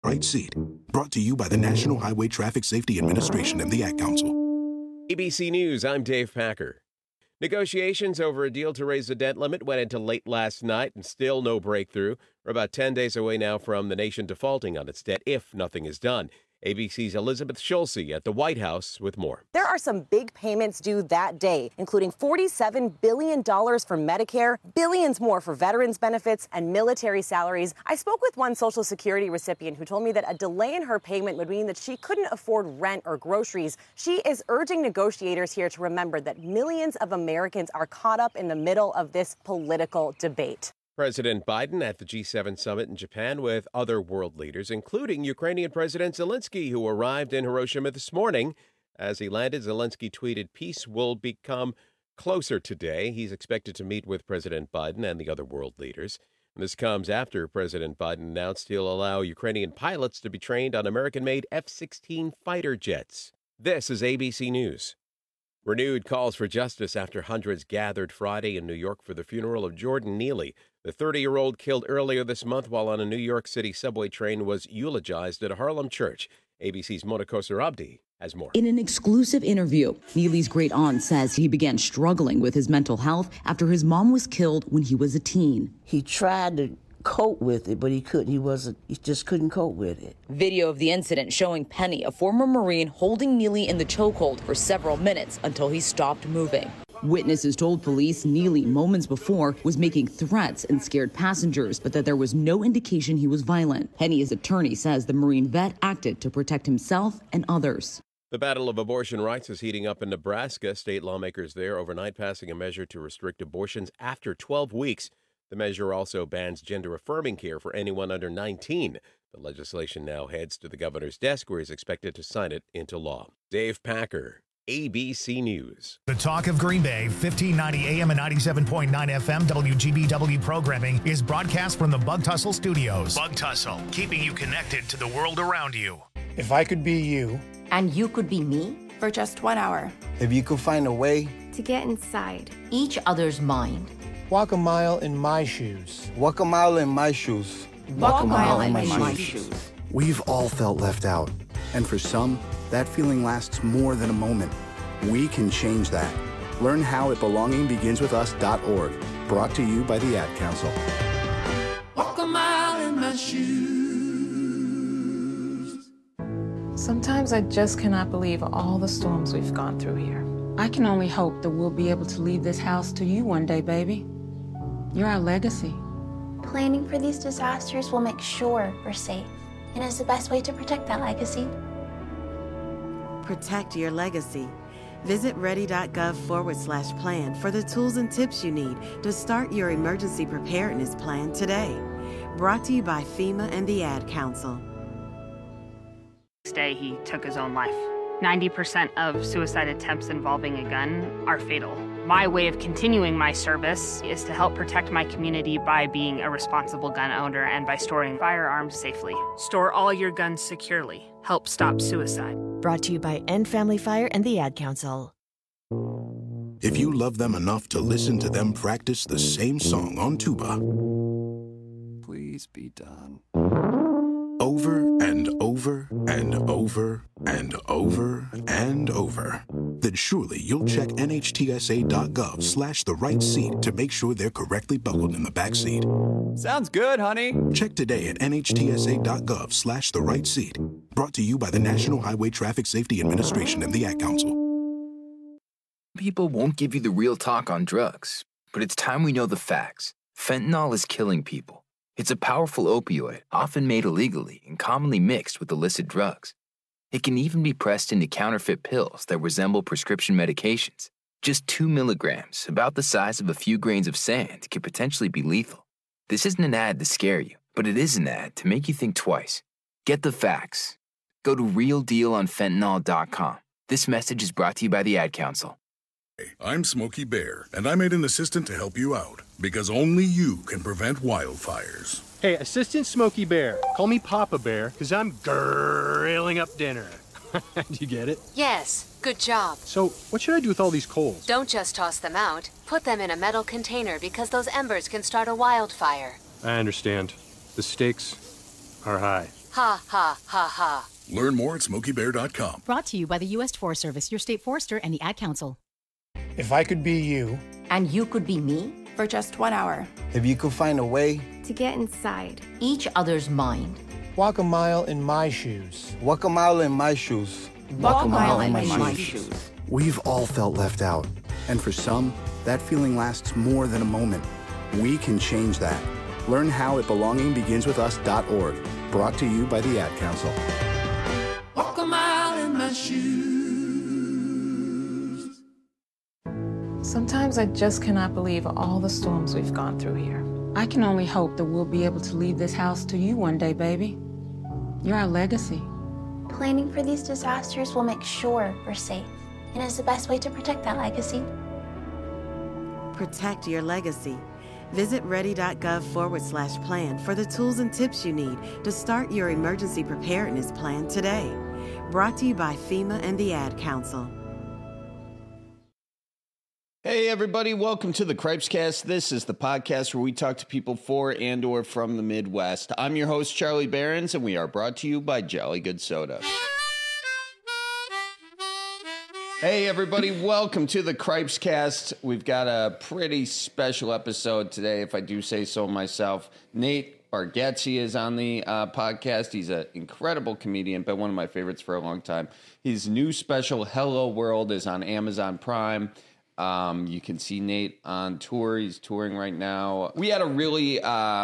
Right seat. Brought to you by the National Highway Traffic Safety Administration and the Ad Council. ABC News, I'm Dave Packer. Negotiations over a deal to raise the debt limit went into late last night and still no breakthrough. We're about 10 days away now from the nation defaulting on its debt if nothing is done. ABC's Elizabeth Schulze at the White House with more. There are some big payments due that day, including $47 billion for Medicare, billions more for veterans benefits and military salaries. I spoke with one Social Security recipient who told me that a delay in her payment would mean that she couldn't afford rent or groceries. She is urging negotiators here to remember that millions of Americans are caught up in the middle of this political debate. President Biden at the G7 summit in Japan with other world leaders, including Ukrainian President Zelensky, who arrived in Hiroshima this morning. As he landed, Zelensky tweeted, "Peace will become closer today." He's expected to meet with President Biden and the other world leaders. And this comes after President Biden announced he'll allow Ukrainian pilots to be trained on American-made F-16 fighter jets. This is ABC News. Renewed calls for justice after hundreds gathered Friday in New York for the funeral of Jordan Neely. The 30-year-old killed earlier this month while on a New York City subway train was eulogized at a Harlem church. ABC's Mona Kosar Abdi has more. In an exclusive interview, Neely's great aunt says he began struggling with his mental health after his mom was killed when he was a teen. He tried to cope with it, but he couldn't. He just couldn't cope with it. Video of the incident showing Penny, a former Marine, holding Neely in the chokehold for several minutes until he stopped moving. Witnesses told police Neely moments before was making threats and scared passengers, but that there was no indication he was violent. Penny's attorney says the Marine vet acted to protect himself and others. The battle of abortion rights is heating up in Nebraska. State lawmakers there overnight passing a measure to restrict abortions after 12 weeks. The measure also bans gender-affirming care for anyone under 19. The legislation now heads to the governor's desk, where he's expected to sign it into law. Dave Packer, ABC News. The Talk of Green Bay, 1590 AM and 97.9 FM WGBW programming is broadcast from the Bug Tussle Studios. Bug Tussle, keeping you connected to the world around you. If I could be you. And you could be me? For just 1 hour. If you could find a way to get inside each other's mind. Walk a mile in my shoes. Walk a mile in my shoes. Walk a mile in my shoes. We've all felt left out. And for some, that feeling lasts more than a moment. We can change that. Learn how at belongingbeginswithus.org. Brought to you by the Ad Council. Walk a mile in my shoes. Sometimes I just cannot believe all the storms we've gone through here. I can only hope that we'll be able to leave this house to you one day, baby. You're our legacy. Planning for these disasters will make sure we're safe, and is the best way to protect that legacy. Protect your legacy. Visit ready.gov/plan for the tools and tips you need to start your emergency preparedness plan today. Brought to you by FEMA and the Ad Council. Next day, he took his own life. 90% of suicide attempts involving a gun are fatal. My way of continuing my service is to help protect my community by being a responsible gun owner and by storing firearms safely. Store all your guns securely. Help stop suicide. Brought to you by End Family Fire and the Ad Council. If you love them enough to listen to them practice the same song on tuba, please be done. Over and over and over and over and over, then surely you'll check NHTSA.gov/the right seat to make sure they're correctly buckled in the back seat. Sounds good, honey. Check today at NHTSA.gov/the right seat. Brought to you by the National Highway Traffic Safety Administration and the Ad Council. People won't give you the real talk on drugs, but it's time we know the facts. Fentanyl is killing people. It's a powerful opioid, often made illegally and commonly mixed with illicit drugs. It can even be pressed into counterfeit pills that resemble prescription medications. Just 2 milligrams, about the size of a few grains of sand, can potentially be lethal. This isn't an ad to scare you, but it is an ad to make you think twice. Get the facts. Go to realdealonfentanyl.com. This message is brought to you by the Ad Council. I'm Smokey Bear, and I made an assistant to help you out, because only you can prevent wildfires. Hey, Assistant Smokey Bear, call me Papa Bear, because I'm grilling up dinner. Do you get it? Yes, good job. So, what should I do with all these coals? Don't just toss them out. Put them in a metal container, because those embers can start a wildfire. I understand. The stakes are high. Ha ha ha ha. Learn more at SmokeyBear.com. Brought to you by the U.S. Forest Service, your state forester, and the Ad Council. If I could be you. And you could be me. For just 1 hour. If you could find a way To get inside Each other's mind. Walk a mile in my shoes. Walk a mile in my shoes. Walk a mile in my shoes. We've all felt left out. And for some, that feeling lasts more than a moment. We can change that. Learn how at belongingbeginswithus.org. Brought to you by the Ad Council. Walk a mile in my shoes. Sometimes I just cannot believe all the storms we've gone through here. I can only hope that we'll be able to leave this house to you one day, baby. You're our legacy. Planning for these disasters will make sure we're safe and is the best way to protect that legacy. Protect your legacy. Visit ready.gov/plan for the tools and tips you need to start your emergency preparedness plan today. Brought to you by FEMA and the Ad Council. Hey everybody, welcome to the Cripescast. This is the podcast where we talk to people for and or from the Midwest. I'm your host, Charlie Behrens, and we are brought to you by Jolly Good Soda. Hey everybody, welcome to the Cripescast. We've got a pretty special episode today, if I do say so myself. Nate Bargatze is on the podcast. He's an incredible comedian, been one of my favorites for a long time. His new special, Hello World, is on Amazon Prime. You can see Nate on tour. He's touring right now. We had a really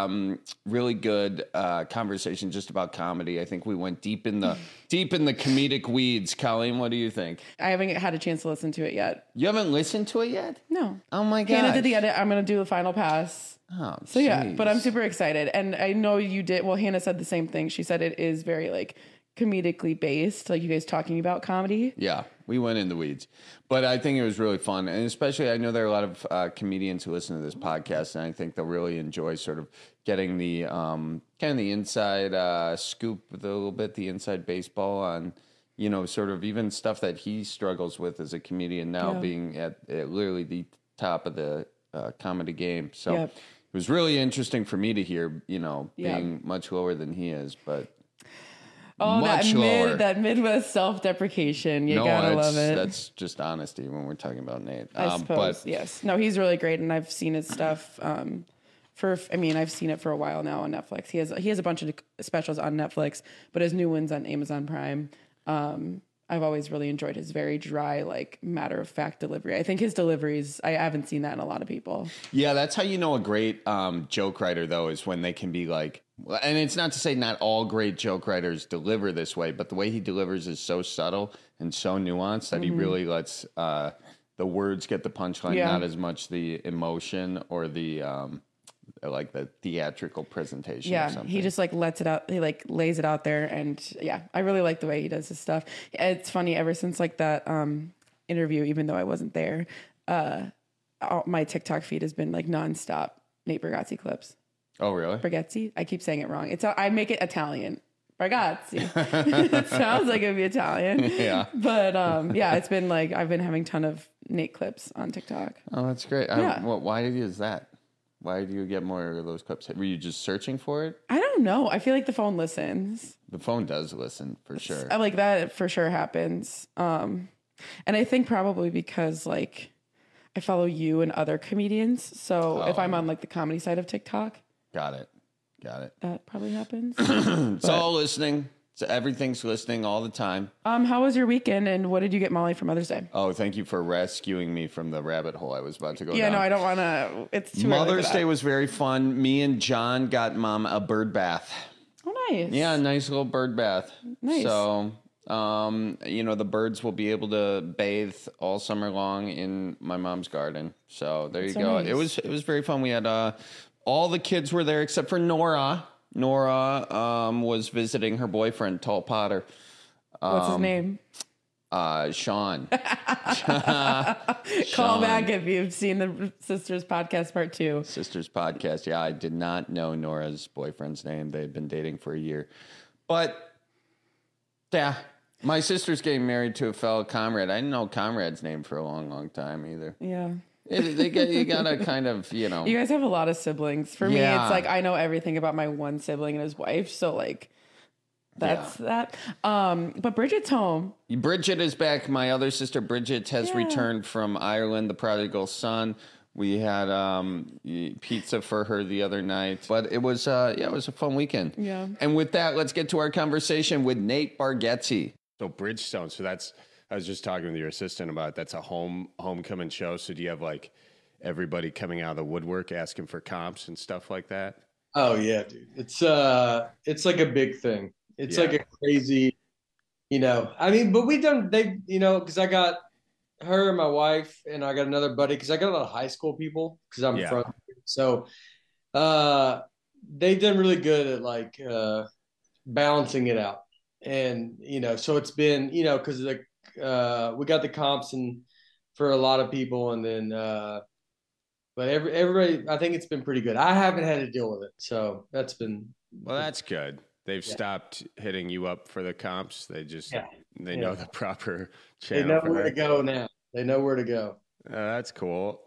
good conversation just about comedy. I think we went deep in the comedic weeds. Colleen, what do you think? I haven't had a chance to listen to it yet. You haven't listened to it yet? No. Oh my god. Hannah did the edit. I'm going to do the final pass. Oh, so yeah, but I'm super excited. And I know you did. Well, Hannah said the same thing. She said it is very like comedically based, like you guys talking about comedy. Yeah, we went in the weeds, but I think it was really fun, and especially I know there are a lot of comedians who listen to this podcast, and I think they'll really enjoy sort of getting the kind of the inside scoop, a little bit the inside baseball on, you know, sort of even stuff that he struggles with as a comedian now, being at literally the top of the comedy game. So it was really interesting for me to hear, you know, being much lower than he is, but. Oh, much that Midwest self-deprecation. You gotta love it. That's just honesty when we're talking about Nate. I suppose, yes. No, he's really great, and I've seen his stuff. I've seen it for a while now on Netflix. He has a bunch of specials on Netflix, but his new one's on Amazon Prime. I've always really enjoyed his very dry, like matter-of-fact delivery. I think his deliveries, I haven't seen that in a lot of people. Yeah, that's how you know a great joke writer, though, is when they can be like, and it's not to say not all great joke writers deliver this way, but the way he delivers is so subtle and so nuanced that he really lets the words get the punchline, not as much the emotion or the like the theatrical presentation. Yeah, or something. he just like lets it out. He like lays it out there, and I really like the way he does his stuff. It's funny, ever since like that interview, even though I wasn't there, my TikTok feed has been like nonstop Nate Bargatze clips. Oh, really? Bargatze? I keep saying it wrong. I make it Italian. Bargatze. It sounds like it would be Italian. Yeah. But it's been like I've been having a ton of Nate clips on TikTok. Oh, that's great. Yeah. Why is that? Why do you get more of those clips? Were you just searching for it? I don't know. I feel like the phone listens. The phone does listen, for sure. Like that for sure happens. And I think probably because like I follow you and other comedians. So if I'm on like the comedy side of TikTok. Got it. That probably happens. It's all listening. So everything's listening all the time. How was your weekend, and what did you get Molly for Mother's Day? Oh, thank you for rescuing me from the rabbit hole I was about to go down. Yeah, no, I don't want to. It's too early Mother's for that. Day was very fun. Me and John got Mom a bird bath. Oh, nice. Yeah, a nice little bird bath. Nice. So, the birds will be able to bathe all summer long in my mom's garden. So there you go. Nice. It was very fun. We had all the kids were there except for Nora. Nora was visiting her boyfriend, Tall Potter. What's his name? Sean. Call back if you've seen the Sisters Podcast Part 2. Sisters Podcast. Yeah, I did not know Nora's boyfriend's name. They had been dating for a year. But, yeah, my sister's getting married to a fellow comrade. I didn't know Comrade's name for a long, long time either. Yeah. You gotta kind of, You guys have a lot of siblings. For me, it's like I know everything about my one sibling and his wife. So, like, That's that. But Bridget's home. Bridget is back. My other sister Bridget has returned from Ireland, the prodigal son. We had pizza for her the other night, but it was it was a fun weekend. Yeah. And with that, let's get to our conversation with Nate Bargatze. So Bridgestone. So I was just talking with your assistant about it. That's a homecoming show. So do you have like everybody coming out of the woodwork asking for comps and stuff like that? Oh yeah, dude. It's like a big thing. It's like a crazy, but because I got her and my wife, and I got another buddy, because I got a lot of high school people, because I'm from here. So they've done really good at like balancing it out. And, so it's been, because we got the comps and for a lot of people, and then but everybody, I think it's been pretty good. I haven't had to deal with it. So that's been. Well, that's good. They've stopped hitting you up for the comps. They just, they know the proper channel. They know where to go now. They know where to go. That's cool.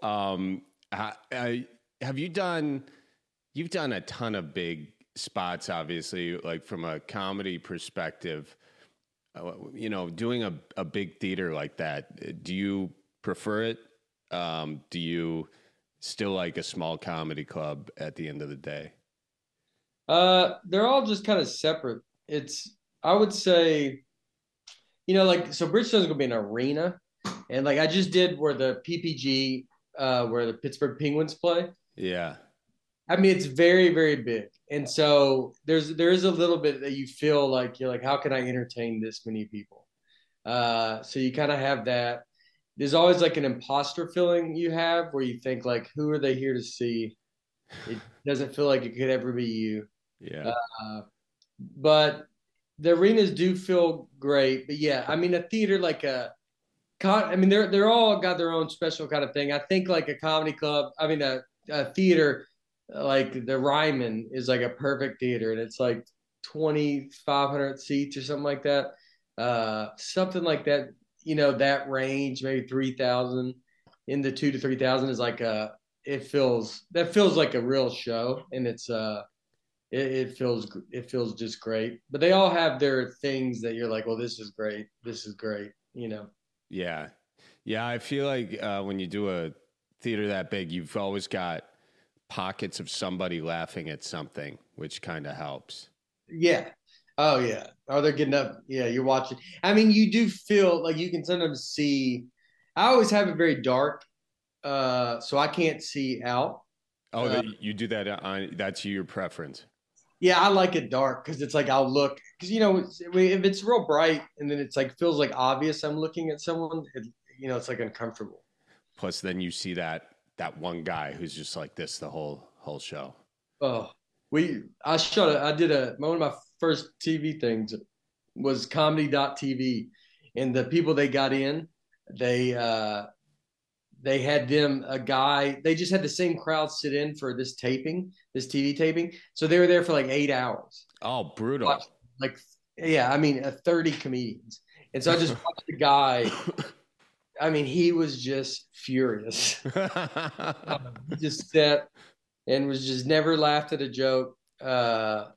Have you done, you've done a ton of big spots, obviously, like from a comedy perspective, doing a big theater like that. Do you prefer it? Do you still like a small comedy club at the end of the day? They're all just kind of separate. I would say, so Bridgestone's gonna be an arena, and like I just did where the PPG, where the Pittsburgh Penguins play. Yeah. I mean, it's very, very big. And so there is a little bit that you feel like you're like, how can I entertain this many people? So you kind of have that. There's always like an imposter feeling you have where you think like, who are they here to see? It doesn't feel like it could ever be you. Yeah. But the arenas do feel great. But yeah, I mean, a theater like they're all got their own special kind of thing. I think like a comedy club, a theater like the Ryman is like a perfect theater, and it's like 2,500 seats or something like that. Something like that, that range, maybe 3,000 in the 2,000 to 3,000 is like it feels like a real show, and it's it feels just great. But they all have their things that you're like, well, this is great, Yeah, I feel like when you do a theater that big, you've always got pockets of somebody laughing at something, which kind of helps. Yeah. Oh yeah. Oh, they're getting up. Yeah, you're watching. I mean, you do feel like you can sometimes see. I always have it very dark, so I can't see out. Oh, you do that that's your preference. Yeah, I like it dark because it's like I'll look, because if it's real bright and then it's like feels like obvious I'm looking at someone, it's like uncomfortable. Plus, then you see that one guy who's just like this the whole show. Oh, I did one of my first TV things was comedy.tv, and the people they got in, they had them a guy, they just had the same crowd sit in for this TV taping. So they were there for like 8 hours. Oh, brutal. Like, yeah, 30 comedians. And so I just watched the guy. He was just furious. He just sat and was just never laughed at a joke. And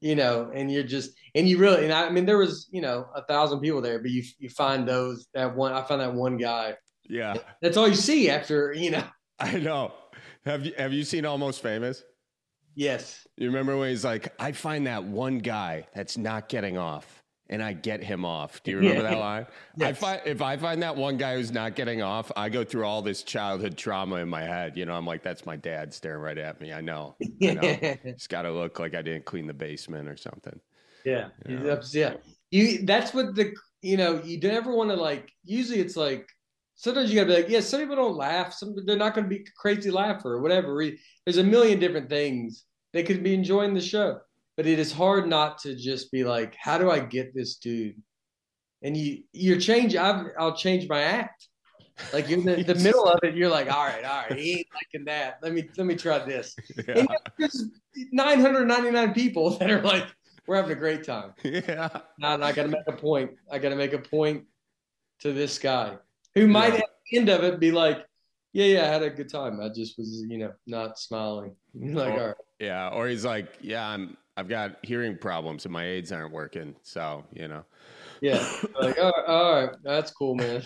there was, 1,000 people there, but you find I found that one guy. Yeah. That's all you see after, I know. Have you seen Almost Famous? Yes. You remember when he's like, I find that one guy that's not getting off, and I get him off. Do you remember that line? Yes. If I find that one guy who's not getting off, I go through all this childhood trauma in my head. I'm like, that's my dad staring right at me. I know. It's got to look like I didn't clean the basement or something. Yeah. Yeah. That's what you never want to like, usually it's like, sometimes you gotta be like, yeah, some people don't laugh. They're not going to be a crazy laugher or whatever. There's a million different things. They could be enjoying the show. But it is hard not to just be like, how do I get this dude? And I'll change my act. Like you're in the middle of it, you're like, all right, he ain't liking that. Let me try this. Yeah. And there's 999 people that are like, we're having a great time. Yeah. And I got to make a point. I got to make a point to this guy who might at the end of it be like, yeah, I had a good time. I just was, not smiling. Like, all right. Yeah. Or he's like, yeah, I've got hearing problems and my aids aren't working. So, Yeah. Like, all right, that's cool, man.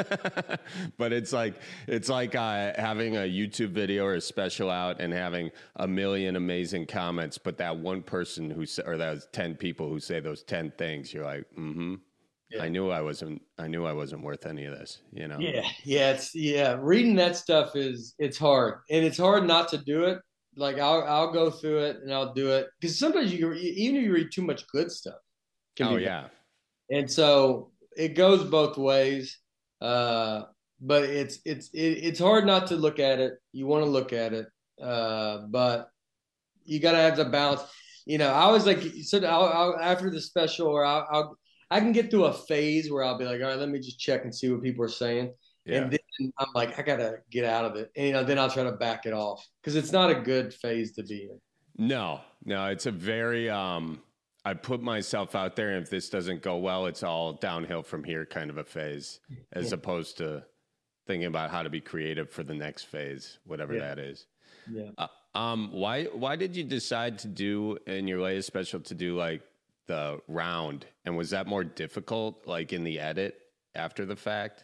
But it's like having a YouTube video or a special out and having a million amazing comments, but that one person or those 10 people who say those 10 things, you're like, yeah. I knew I wasn't worth any of this, Yeah. Reading that stuff it's hard, and it's hard not to do it. Like I'll go through it and I'll do it because sometimes even if you read too much good stuff. Yeah. And so it goes both ways. But it's hard not to look at it. You want to look at it. But you got to have the balance. I was like, so I'll after the special, or I can get through a phase where I'll be like, all right, let me just check and see what people are saying. Yeah. And then I'm like, I got to get out of it. And, then I'll try to back it off because it's not a good phase to be in. No, it's a very, I put myself out there, and if this doesn't go well, it's all downhill from here kind of a phase, as opposed to thinking about how to be creative for the next phase, whatever that is. Yeah. Why did you decide to do in your latest special to do like the round, and was that more difficult like in the edit after the fact?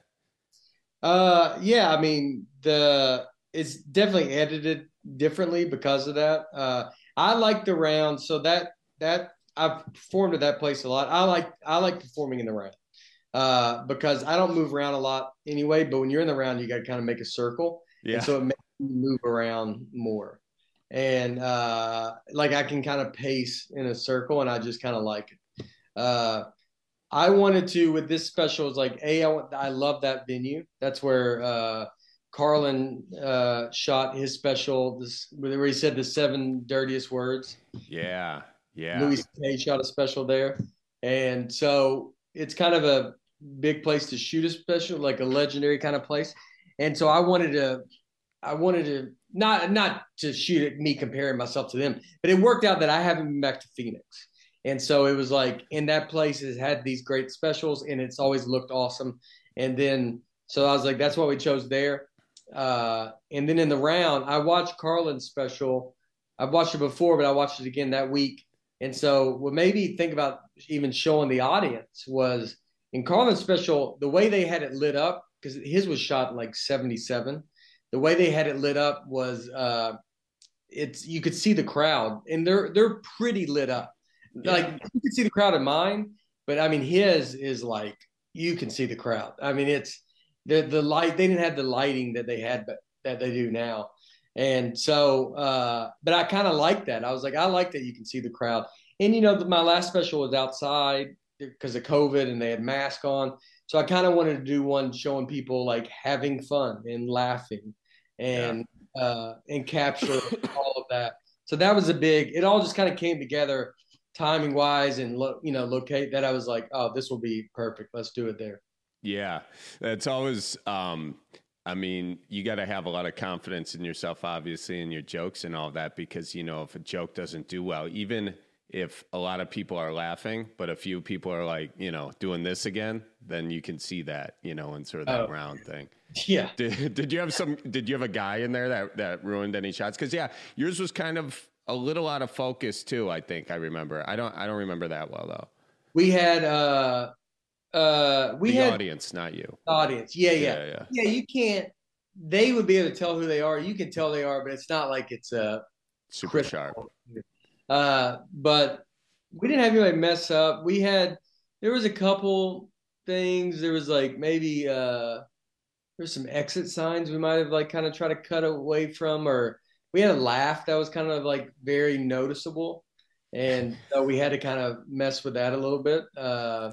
Yeah, I mean it's definitely edited differently because of that. I like the round, so that I've performed at that place a lot. I like performing in the round because I don't move around a lot anyway. But when you're in the round, you got to kind of make a circle, and so it makes you move around more. And like I can kind of pace in a circle, and I just kind of like it. I wanted to with this special is like I love that venue. That's where Carlin shot his special. Where he said the 7 dirtiest words. Yeah. Louis C.K. shot a special there, and so it's kind of a big place to shoot a special, like a legendary kind of place. And so I wanted to not to shoot at me comparing myself to them, but it worked out that I haven't been back to Phoenix. And so it was like, in that place has had these great specials and it's always looked awesome. And then, so I was like, that's why we chose there. And then in the round, I watched Carlin's special. I've watched it before, but I watched it again that week. And so what made me think about even showing the audience was in Carlin's special, the way they had it lit up, because his was shot in like 77. The way they had it lit up was you could see the crowd, and they're pretty lit up. Yeah. Like you can see the crowd in mine, but I mean his is like you can see the crowd. I mean it's the light. They didn't have the lighting that they had, but that they do now. And so, but I kind of like that. I was like, I like that you can see the crowd. And my last special was outside because of COVID, and they had masks on. So I kind of wanted to do one showing people like having fun and laughing, and capture all of that. So that was it all just kind of came together timing wise and locate that. I was like, oh, this will be perfect. Let's do it there. Yeah. That's always, I mean, you got to have a lot of confidence in yourself, obviously, in your jokes and all that, because, if a joke doesn't do well, even if a lot of people are laughing, but a few people are like, doing this again, then you can see that, and sort of that round thing. Yeah. Did you have a guy in there that ruined any shots? Cause yours was kind of a little out of focus too. I think I remember. I don't remember that well though. We had, audience, not you. Audience. Yeah. You can't, they would be able to tell who they are. You can tell they are, but it's not like it's super critical. Sharp. But we didn't have anybody mess up. There was a couple things. There was like maybe there's some exit signs we might have like kind of tried to cut away from, or we had a laugh that was kind of like very noticeable. And so we had to kind of mess with that a little bit. The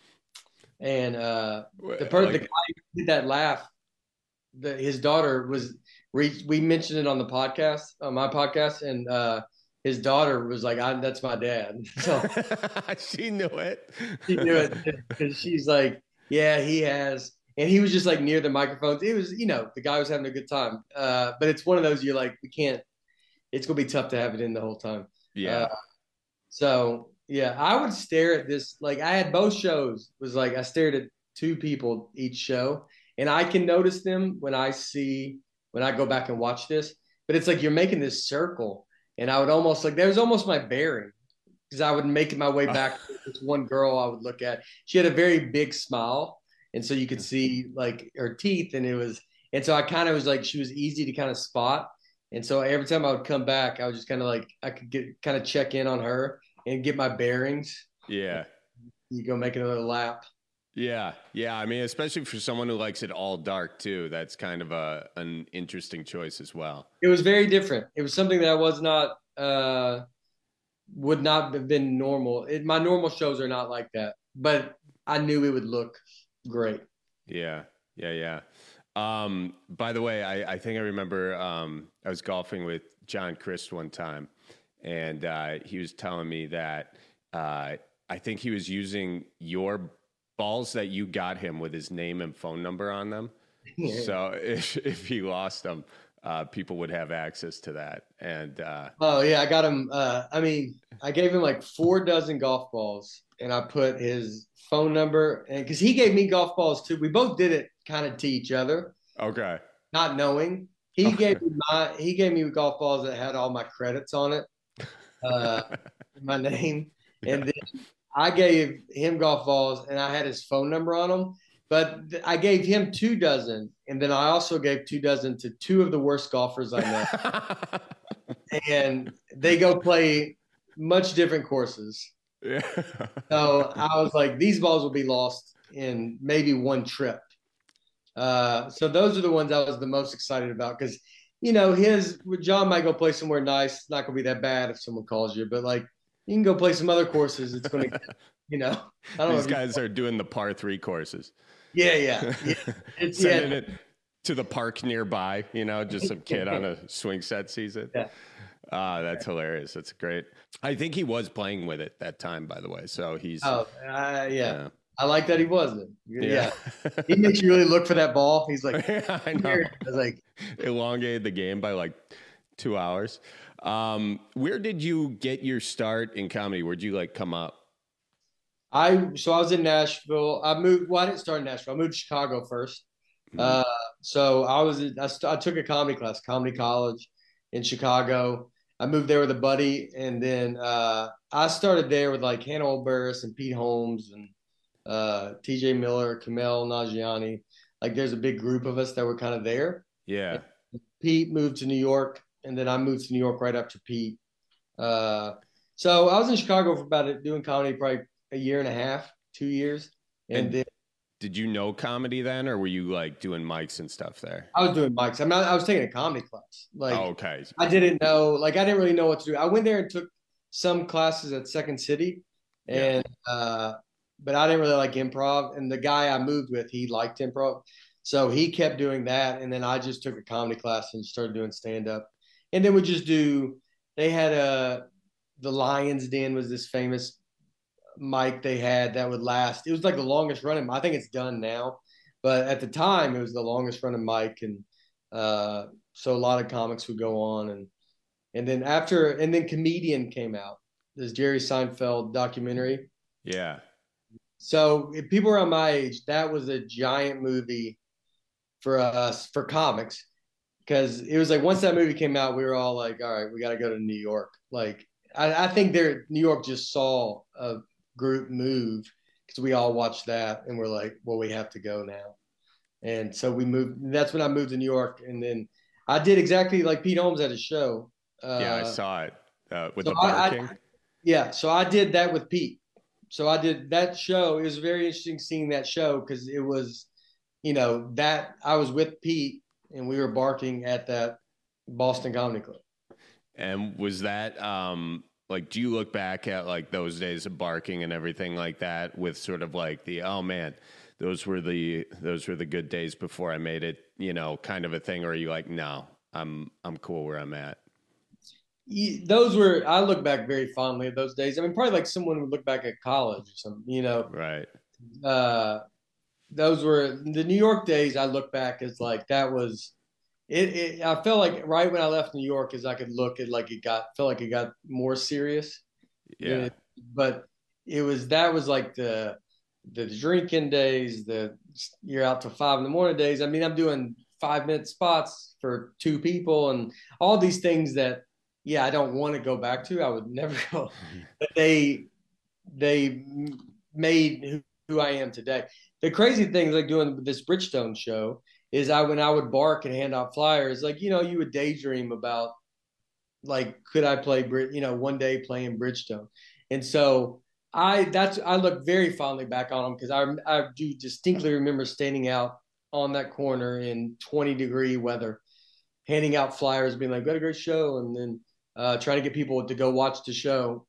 guy who did that laugh, his daughter we mentioned it on the podcast, on my podcast, and his daughter was like, that's my dad. So she knew it. She knew it because she's like, yeah, he has. And he was just like near the microphones. It was, the guy was having a good time. But it's one of those you're like, we can't, it's going to be tough to have it in the whole time. Yeah. So yeah, I would stare at this. Like I had both shows was like, I stared at 2 people each show, and I can notice them when I go back and watch this, but it's like, you're making this circle. And I would almost like, that was almost my bearing. because I would make my way back to this one girl I would look at. She had a very big smile, and so you could see like her teeth, and so I kind of was like, she was easy to kind of spot. And so every time I would come back, I was just kind of like, I could kind of check in on her and get my bearings. Yeah. You go make another lap. Yeah. Yeah. I mean, especially for someone who likes it all dark too, that's kind of an interesting choice as well. It was very different. It was something that I was not, would not have been normal. My normal shows are not like that, but I knew it would look great. Yeah. Yeah. Yeah. By the way, I think I remember I was golfing with John Christ one time, and he was telling me that I think he was using your balls that you got him with his name and phone number on them. Yeah. So if he lost them, people would have access to that. And oh yeah, I got him. I mean, I gave him like 4 dozen golf balls, and I put his phone number, and because he gave me golf balls too. We both did it kind of to each other. Okay. Not knowing. He gave me golf balls that had all my credits on it, my name, and then I gave him golf balls, and I had his phone number on them. But I gave him 2 dozen, and then I also gave 2 dozen to 2 of the worst golfers I know, and they go play much different courses. Yeah. So I was like, these balls will be lost in maybe one trip. So those are the ones I was the most excited about, because, you know, John might go play somewhere nice. It's not going to be that bad if someone calls you, but like, you can go play some other courses. It's going to, you know, I don't know. These guys are doing the par 3 courses. Yeah. It's sending it to the park nearby, you know, just some kid on a swing set sees it. Yeah. That's hilarious. That's great. I think he was playing with it that time, by the way. So he's. Yeah. I like that he wasn't. Yeah. He makes you really look for that ball. He's like, yeah, I know. I was like, elongated the game by like 2 hours. Where did you get your start in comedy? Where'd you like come up? So I was in Nashville. I didn't start in Nashville. I moved to Chicago first. Mm-hmm. So I took a comedy class, comedy college in Chicago. I moved there with a buddy, and then I started there with like Hannibal Buress and Pete Holmes and TJ Miller, Kumail Nanjiani. Like, there's a big group of us that were kind of there. Yeah. And Pete moved to New York, and then I moved to New York right after Pete. So I was in Chicago for doing comedy probably a year and a half, 2 years. And then, did you know comedy then, or were you like doing mics and stuff there? I was doing mics. I mean, I was taking a comedy class. Like, okay. I didn't really know what to do. I went there and took some classes at Second City, and but I didn't really like improv. And the guy I moved with, he liked improv, so he kept doing that. And then I just took a comedy class and started doing stand up. And then we just they had the Lions Den was this famous mic they had that would last. It was like the longest running. I think it's done now, but at the time it was the longest running mic. And so a lot of comics would go on, and then Comedian came out, this Jerry Seinfeld documentary. Yeah. So if people around my age, that was a giant movie for us, for comics, because it was like, once that movie came out, we were all like, all right, we got to go to New York. Like, I think New York just saw a group move, because we all watched that and we're like, well, we have to go now. And so we moved. That's when I moved to New York. And then I did exactly like Pete Holmes at his show. Yeah, I saw it with the barking. So I did that with Pete. So I did that show. It was very interesting seeing that show, because it was, you know, that I was with Pete and we were barking at that Boston Comedy Club. And was that like, do you look back at like those days of barking and everything like that with sort of like oh man, those were the good days before I made it, you know, kind of a thing? Or are you like, no, I'm cool where I'm at? I look back very fondly at those days. I mean, probably like someone would look back at college or something, you know. Right. Those were the New York days. I look back as like, that was it. I felt like right when I left New York, as I could look at, like, felt like it got more serious. Yeah. But that was like the drinking days, you're out till 5 a.m. days. I mean, I'm doing 5-minute spots for 2 people and all these things that yeah, I don't want to go back to. I would never go, but they made who I am today. The crazy thing is like doing this Bridgestone show is when I would bark and hand out flyers, like, you know, you would daydream about like, could I play, one day playing Bridgestone. And so I look very fondly back on them because I do distinctly remember standing out on that corner in 20-degree weather, handing out flyers, being like, got a great show. And then trying to get people to go watch the show.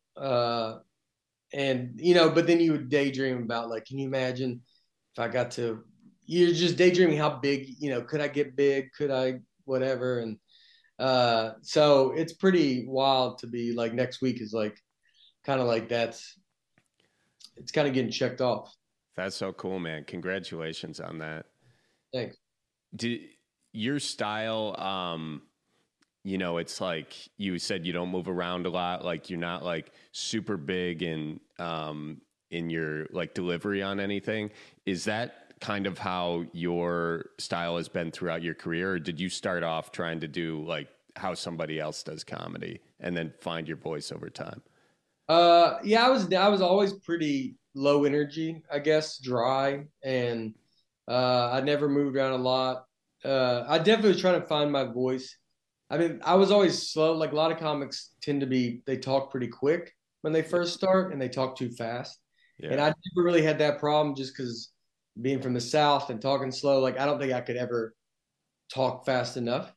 And, you know, but then you would daydream about like, can you imagine if I got to, you're just daydreaming how big, you know, could I get big? Could I, whatever. And so it's pretty wild to be like, next week is like, kind of like it's kind of getting checked off. That's so cool, man. Congratulations on that. Thanks. Your style, you know, it's like you said, you don't move around a lot. Like you're not like super big in your like delivery on anything. Is that kind of how your style has been throughout your career? Or did you start off trying to do like how somebody else does comedy and then find your voice over time? Yeah, I was always pretty low energy, I guess, dry, and I never moved around a lot. I definitely was trying to find my voice. I mean, I was always slow. Like a lot of comics tend to be, they talk pretty quick when they first start and they talk too fast. Yeah. And I never really had that problem just because being from the South and talking slow, like I don't think I could ever talk fast enough.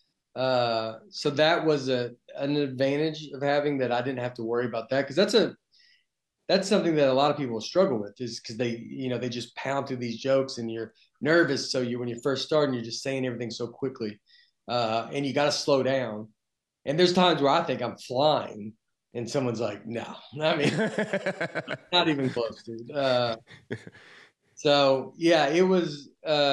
So that was an advantage of having that. I didn't have to worry about that because that's something that a lot of people struggle with is because they just pound through these jokes and you're nervous. So when you first start and you're just saying everything so quickly. And you got to slow down. And there's times where I think I'm flying and someone's like, no, I mean, not even close, dude. So yeah, it was,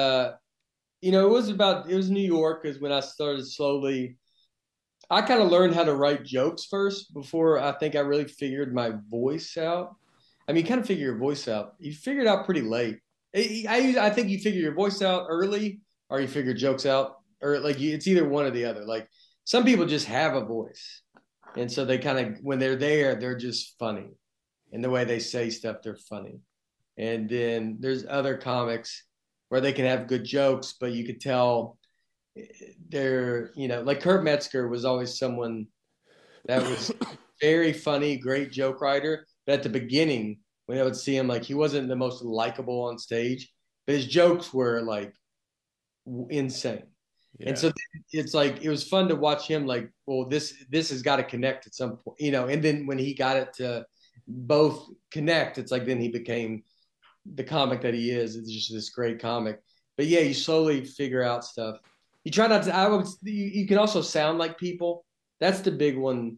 it was New York is when I started slowly, I kind of learned how to write jokes first before I think I really figured my voice out. I mean, you kind of figure your voice out. You figure it out pretty late. I think you figure your voice out early or you figure jokes out. Or like it's either one or the other. Like some people just have a voice. And so they kind of, when they're there, they're just funny. And the way they say stuff, they're funny. And then there's other comics where they can have good jokes, but you could tell they're, like Kurt Metzger was always someone that was very funny, great joke writer. But at the beginning, when I would see him, like he wasn't the most likable on stage, but his jokes were like insane. Yeah. And so it's like, it was fun to watch him like, well, this has got to connect at some point, and then when he got it to both connect, it's like, then he became the comic that he is. It's just this great comic. But yeah, you slowly figure out stuff. You try not to, you can also sound like people. That's the big one.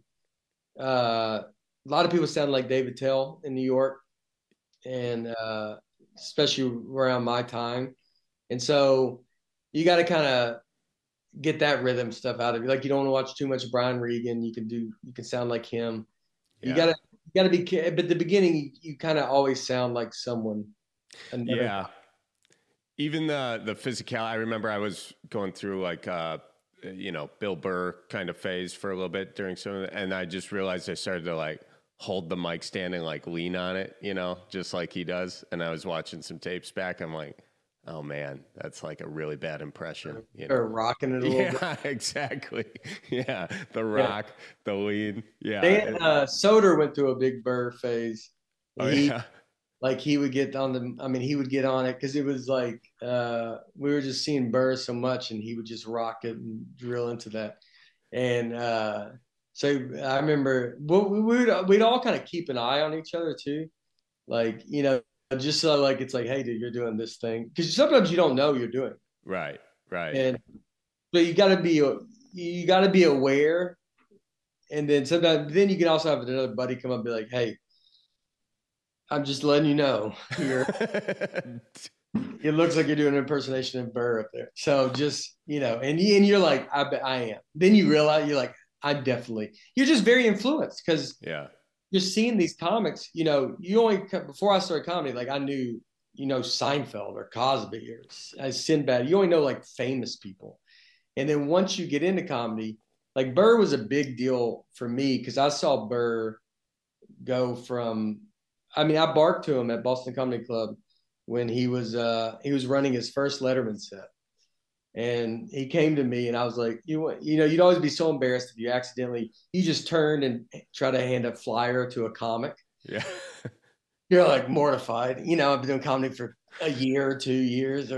A lot of people sound like Dave Attell in New York and especially around my time. And so you got to kind of get that rhythm stuff out of you. Like you don't want to watch too much Brian Regan. You can sound like him. Yeah. You gotta be, but at the beginning you kind of always sound like someone. Yeah. Even the physical, I remember I was going through like, Bill Burr kind of phase for a little bit during some of it. And I just realized I started to like hold the mic stand and like lean on it, just like he does. And I was watching some tapes back. I'm like, oh man, that's like a really bad impression. Or rocking it a little bit. Yeah, exactly. Yeah, the rock, the lean. Yeah. Soder went through a big Burr phase. Yeah. Like he would get on it because it was like we were just seeing Burr so much, and he would just rock it and drill into that. And so I remember we'd all kind of keep an eye on each other too, like just so like it's like, hey dude, you're doing this thing, because sometimes you don't know you're doing it. Right. And but you got to be aware, and then sometimes you can also have another buddy come up and be like, hey, I'm just letting you know it looks like you're doing an impersonation of Burr up there. So just, and you're like, I bet I am. Then you realize you're like, you're just very influenced because you're seeing these comics, before I started comedy, like I knew, Seinfeld or Cosby or Sinbad, you only know like famous people. And then once you get into comedy, like Burr was a big deal for me because I saw Burr go from, I mean, I barked to him at Boston Comedy Club when he was running his first Letterman set. And he came to me and I was like, you know, you'd always be so embarrassed if you just turned and try to hand a flyer to a comic. Yeah. You're like mortified. You know, I've been doing comedy for a year or 2 years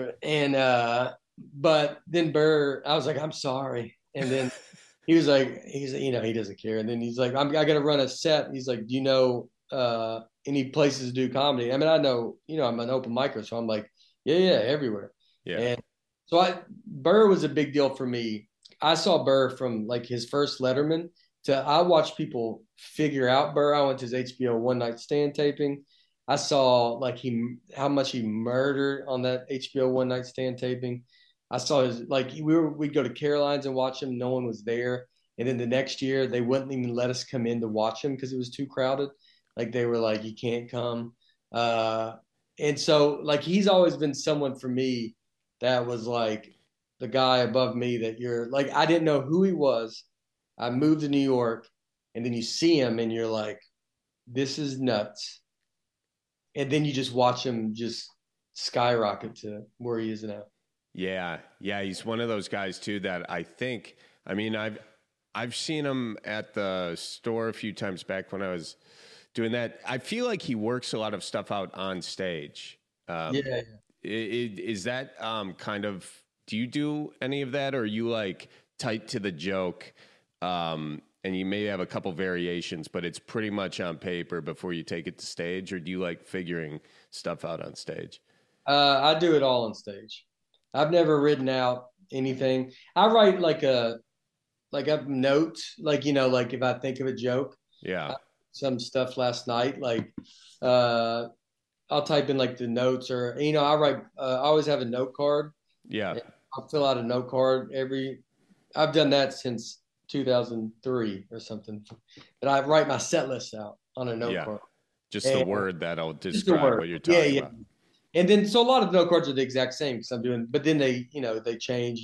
but then Burr, I was like, I'm sorry. And then he's you know, he doesn't care. And then he's like, I got to run a set. He's like, do you know any places to do comedy? I mean, I know, you know, I'm an open micer, so I'm like, yeah, everywhere. Yeah. And so Burr was a big deal for me. I saw Burr from like his first Letterman I watched people figure out Burr. I went to his HBO One Night Stand taping. I saw like how much he murdered on that HBO One Night Stand taping. I saw we'd go to Caroline's and watch him. No one was there. And then the next year they wouldn't even let us come in to watch him because it was too crowded. Like they were like, you can't come. And so like, he's always been someone for me that was like the guy above me that you're like, I didn't know who he was. I moved to New York and then you see him and you're like, this is nuts. And then you just watch him just skyrocket to where he is now. Yeah. Yeah. He's one of those guys too, that I think, I mean, I've seen him at the store a few times back when I was doing that. I feel like he works a lot of stuff out on stage. Yeah. Is that kind of, do you do any of that, or are you like tight to the joke and you may have a couple variations, but it's pretty much on paper before you take it to stage, or do you like figuring stuff out on stage? I do it all on stage. I've never written out anything. I write like a note, like, you know, like if I think of a joke. Yeah. Some stuff last night, like I'll type in like the notes, or, you know, I always have a note card. Yeah. I'll fill out a note card I've done that since 2003 or something. But I write my set list out on a note card. Just the word that'll describe what you're talking about. And then, so a lot of note cards are the exact same because I'm doing, but then they, you know, they change.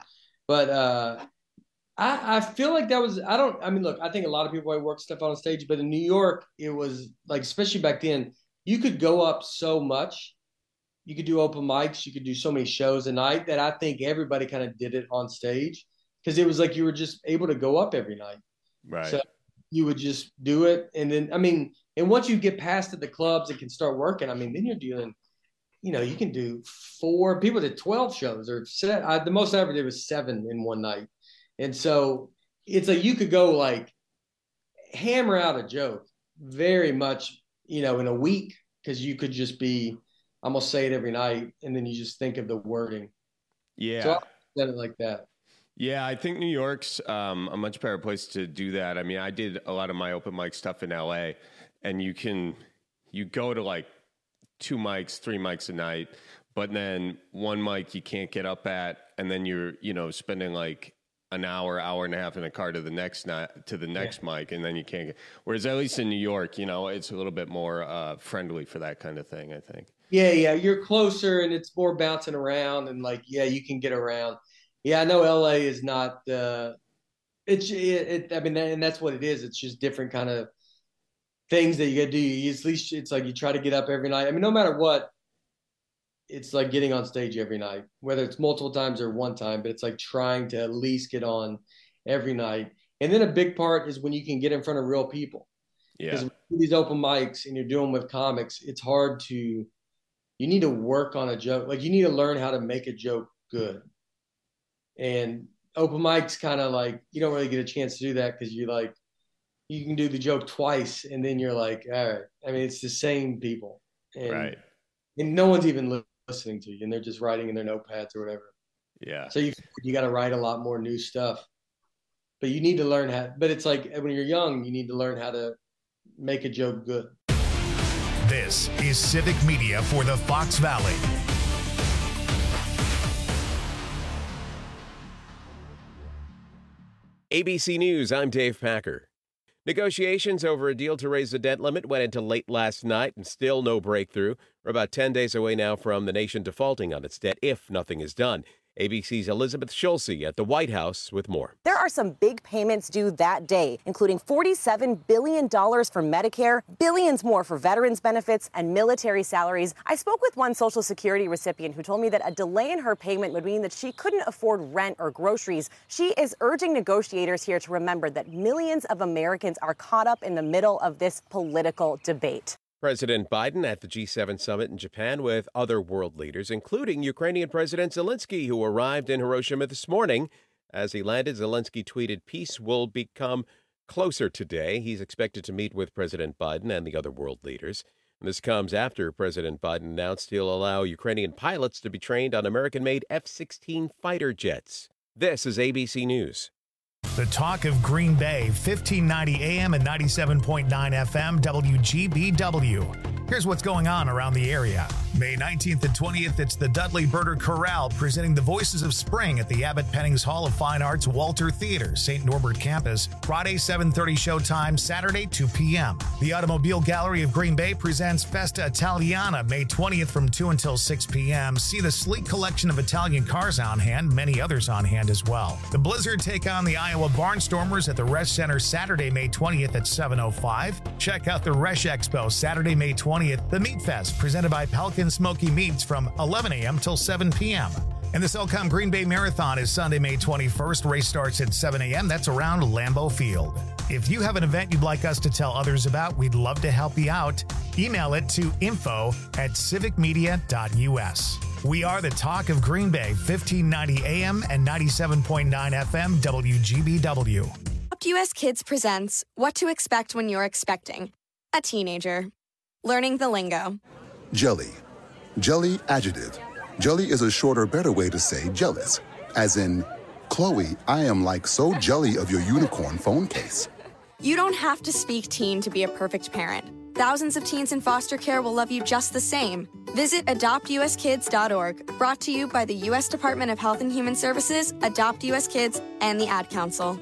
But I feel like that was, I mean, look, I think a lot of people work stuff on stage, but in New York, it was like, especially back then, you could go up so much. You could do open mics. You could do so many shows a night that I think everybody kind of did it on stage because it was like you were just able to go up every night. Right. So you would just do it. And then, I mean, and once you get past at the clubs and can start working, I mean, then you're doing, you know, you can do 4 people did 12 shows or the most I ever did was 7 in one night. And so it's like you could go like hammer out a joke very much, you know, in a week, because you could just be, I'm going to say it every night, and then you just think of the wording. Yeah. So I've done it like that. Yeah, I think New York's a much better place to do that. I mean, I did a lot of my open mic stuff in LA, and you go to like 2 mics, 3 mics a night, but then one mic you can't get up at, and then you're, you know, spending like an hour and a half in a car to the next mic, and then you can't get. Whereas at least in New York, you know, it's a little bit more friendly for that kind of thing, I think. Yeah, you're closer, and it's more bouncing around, and like, yeah, you can get around. Yeah, I know LA is not. I mean, and that's what it is. It's just different kind of things that you got to do. At least it's like you try to get up every night. I mean, no matter what, it's like getting on stage every night, whether it's multiple times or one time, but it's like trying to at least get on every night. And then a big part is when you can get in front of real people. Yeah. Because these open mics and you're doing with comics, it's hard you need to work on a joke. Like you need to learn how to make a joke good. And open mics kind of like, you don't really get a chance to do that because you can do the joke twice and then you're like, all right. I mean, it's the same people. And, right. And no one's even listening to you, and they're just writing in their notepads or whatever. Yeah. So you got to write a lot more new stuff. But you need to learn but it's like when you're young, you need to learn how to make a joke good. This is Civic Media for the Fox Valley. ABC News, I'm Dave Packer. Negotiations over a deal to raise the debt limit went into late last night and still no breakthrough. We're about 10 days away now from the nation defaulting on its debt if nothing is done. ABC's Elizabeth Schulze at the White House with more. There are some big payments due that day, including $47 billion for Medicare, billions more for veterans benefits and military salaries. I spoke with one Social Security recipient who told me that a delay in her payment would mean that she couldn't afford rent or groceries. She is urging negotiators here to remember that millions of Americans are caught up in the middle of this political debate. President Biden at the G7 summit in Japan with other world leaders, including Ukrainian President Zelensky, who arrived in Hiroshima this morning. As he landed, Zelensky tweeted, "Peace will become closer today." He's expected to meet with President Biden and the other world leaders. And this comes after President Biden announced he'll allow Ukrainian pilots to be trained on American-made F-16 fighter jets. This is ABC News. The talk of Green Bay, 1590 AM and 97.9 FM, WGBW. Here's what's going on around the area. May 19th and 20th, it's the Dudley Birder Chorale presenting the Voices of Spring at the Abbott Pennings Hall of Fine Arts Walter Theater, St. Norbert Campus. Friday, 7:30 showtime, Saturday, 2 p.m. The Automobile Gallery of Green Bay presents Festa Italiana, May 20th from 2 until 6 p.m. See the sleek collection of Italian cars on hand, many others on hand as well. The Blizzard take on the Iowa Barnstormers at the Resch Center Saturday, May 20th at 7:05. Check out the Resch Expo Saturday, May 20th. The Meat Fest presented by Pelican Smoky Meats from 11 a.m. till 7 p.m. And the Cellcom Green Bay Marathon is Sunday, May 21st. Race starts at 7 a.m. That's around Lambeau Field. If you have an event you'd like us to tell others about, we'd love to help you out. Email it to info@civicmedia.us. We are the talk of Green Bay, 1590 AM and 97.9 FM, WGBW. Adopt US Kids presents What to Expect When You're Expecting a Teenager. Learning the lingo. Jelly. Jelly adjective. Jelly is a shorter, better way to say jealous. As in, Chloe, I am like so jelly of your unicorn phone case. You don't have to speak teen to be a perfect parent. Thousands of teens in foster care will love you just the same. Visit adoptuskids.org, brought to you by the U.S. Department of Health and Human Services, Adopt U.S. Kids, and the Ad Council.